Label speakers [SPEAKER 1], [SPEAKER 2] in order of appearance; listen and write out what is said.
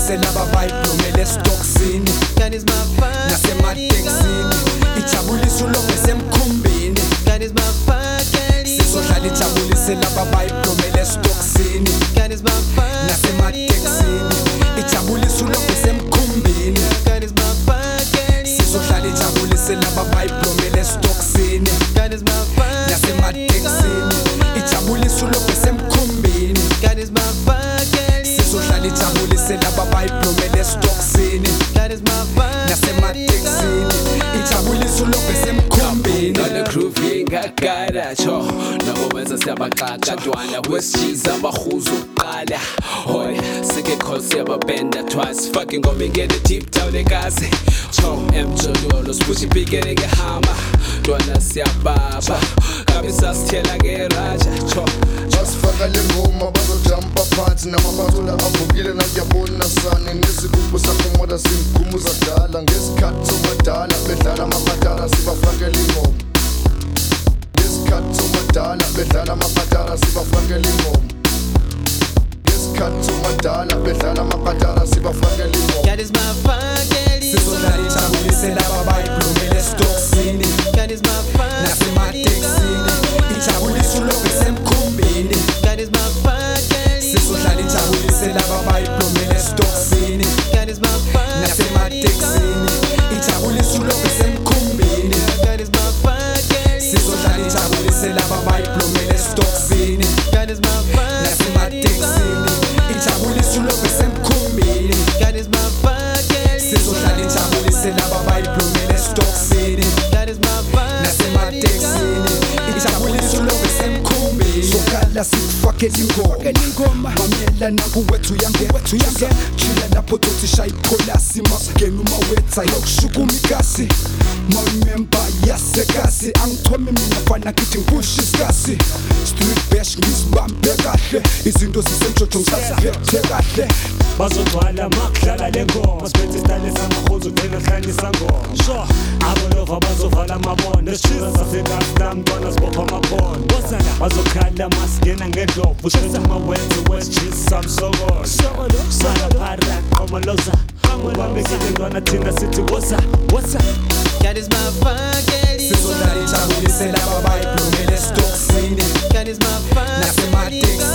[SPEAKER 1] ijabulise laba bayiblomele esitoksini
[SPEAKER 2] God is my fucking
[SPEAKER 1] nasemateksini ijabulise ulonge semkhumbini
[SPEAKER 2] God is my fucking
[SPEAKER 1] sizohlala ijabulise laba bayiblomele esitoksini
[SPEAKER 2] God is my fucking
[SPEAKER 1] nasemateksini ijabulise ulonge semkhumbini
[SPEAKER 2] God is my fucking
[SPEAKER 1] sizohlala ijabulise laba bayiblomele esitoksini
[SPEAKER 2] God is my fucking
[SPEAKER 1] nasemateksini ijabulise ulonge semkhumbini
[SPEAKER 2] God is my fucking
[SPEAKER 1] sizohlala ijabulise laba bayiblomele esitoksini
[SPEAKER 2] God is my fucking
[SPEAKER 1] nasemateksini ijabulise ulonge semkhumbini
[SPEAKER 3] None groovy ngagada cho nabo benza siyabaxaxa ntwana weschiza abahuza uqala hoy sike cause yababenda twice fucking go me get a deep down egazi cho emjolo spushi bigere ngehama ntwana siyababa kabisa sithela ngeraja cho
[SPEAKER 4] basifaka le ngoma bazojampa phansi namabathola avukile nakuyabona sane nesigubhu sakho moda simkhumuza dala ngesikhathi somadala bedlala amapatara sibafakela ingoma ngesikhathi somadala bedlala amapatara sibafakela ingoma ngesikhathi somadala bedlala amapatara sibafakela ingoma
[SPEAKER 2] God is my fucking
[SPEAKER 1] sizohlala ijabulise laba bayiblomele esitoksini
[SPEAKER 2] God is my fucking
[SPEAKER 1] nasemateksini ijabulise ulonge semkhumbini
[SPEAKER 2] God is my fucking
[SPEAKER 1] sizohlala ijabulise laba bayiblomele esitoksini
[SPEAKER 2] God is my fucking
[SPEAKER 1] nasemateksini ijabulise ulonge semkhumbini
[SPEAKER 2] God is my fucking
[SPEAKER 1] sizohlala ijabulise laba bayiblomele esitoksini
[SPEAKER 2] God is my fucking
[SPEAKER 1] nasemateksini ijabulise ulonge semkhumbini
[SPEAKER 2] God is my fucking
[SPEAKER 1] sizohlala ijabulise laba bayiblomele esitoksini
[SPEAKER 2] God is my fucking
[SPEAKER 1] nasemateksini ijabulise ulonge semkhumbini sokhala sikufakela ingoma mamela nakuwethu yange chila lapho tothi shaya ipholasi masingena uma wetha yokushukuma ikasi mawumemba yasekasi angithome mina fana kithi ngipush isikasi street bash ngisibambe kahle izinto zisentshotsho ngisaziphethe kahle
[SPEAKER 5] bazogcwala makudlala le ngoma siphethe isitayile sangahuza ugcina hlanisa ngoma sho abolova bazovala amabona esishisa sasekasta mntwana sibopha amabona bazokhala masingena ngendlovu shetha mawenzi wesijisa samsokolo salaphara qomoloza ubambekile ntwana thina sithi wosa
[SPEAKER 2] God is my fucking
[SPEAKER 1] sizohlala ijabulise laba bayiblomele esitoksini
[SPEAKER 2] God is my fucking
[SPEAKER 1] nasemateksini